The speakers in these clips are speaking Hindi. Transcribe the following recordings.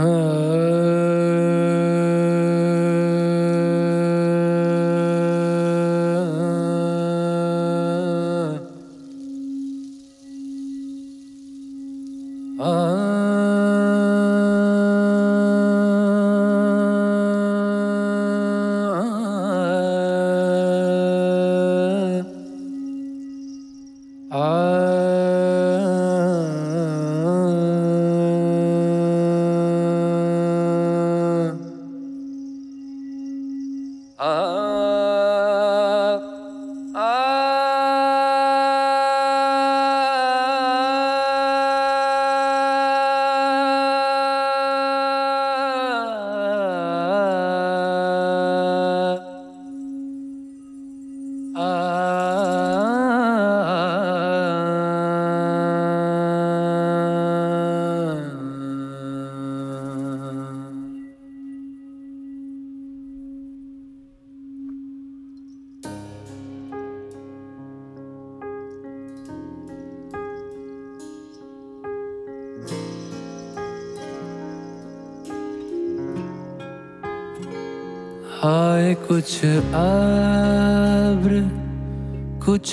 हाय कुछ अब्र कुछ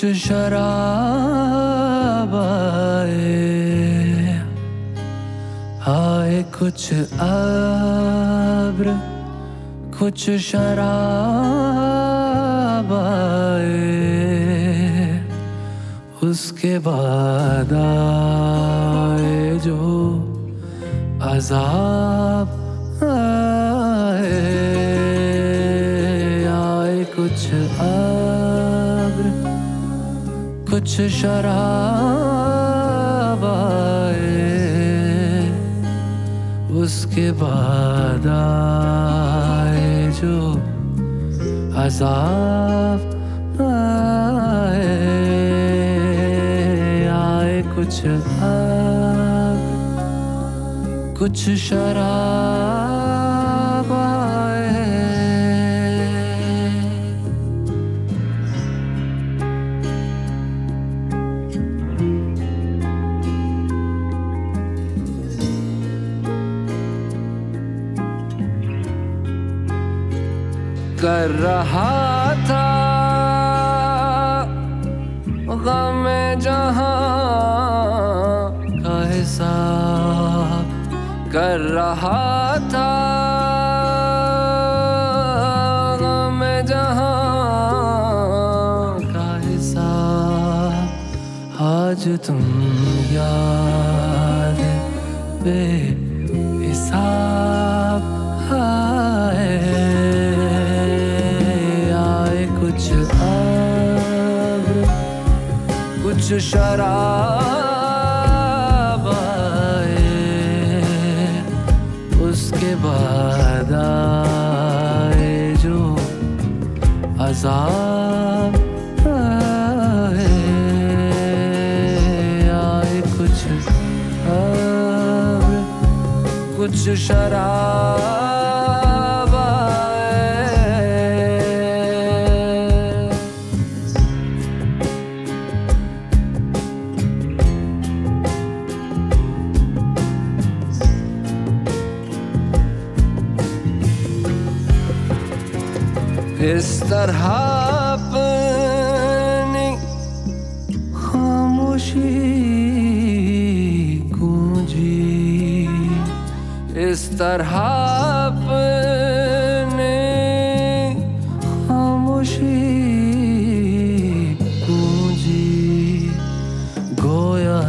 शराब आए, हाय कुछ अब्र कुछ शराब आए, उसके बाद आए जो अज़ाब आए। कुछ अब्र कुछ शराब आए, उसके बाद आए जो अज़ाब आए। आए कुछ अब्र कुछ शराब आए। कर रहा था गम जहां का हिसाब, कर रहा था गम जहां का हिसाब। आज तुम याद बेहिसाब आए। कुछ अब्र कुछ शराब आए, उसके बाद आए जो अज़ाब आए। आए कुछ अब्र कुछ शराब इस तरह अपनी खामोशी गूंजी, इस तरह अपनी खामोशी गूंजी। गोया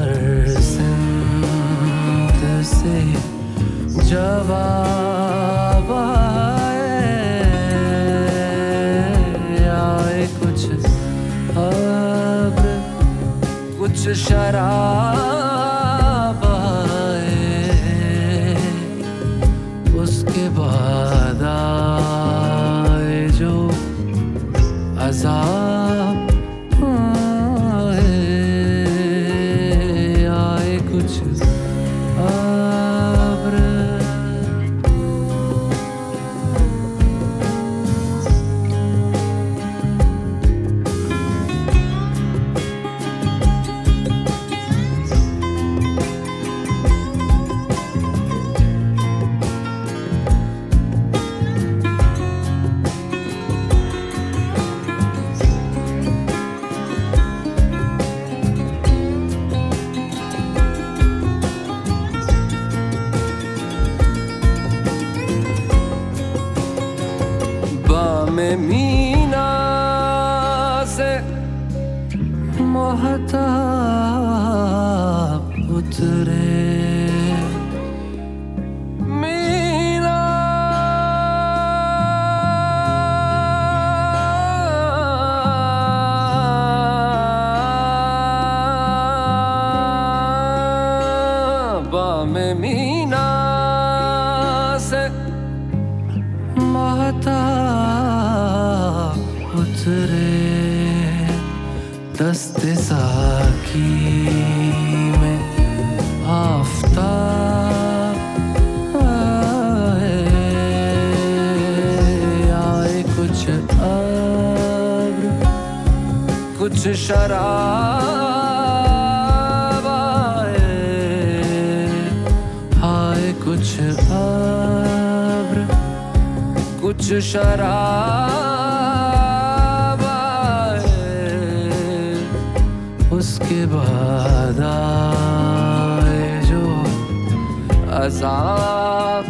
सिंध से जवाब कुछ शराब आए, उसके बाद आए जो अज़ाब आए। आए कुछ अब्र मीना से महताब उतरे। मीना बामे मीना से महताब उतरे। दस्ते साकी में आफ़ताब आए कुछ अब्र कुछ शराब आए कुछ अब्र कुछ शराब आए। उसके बाद आए जो अज़ाब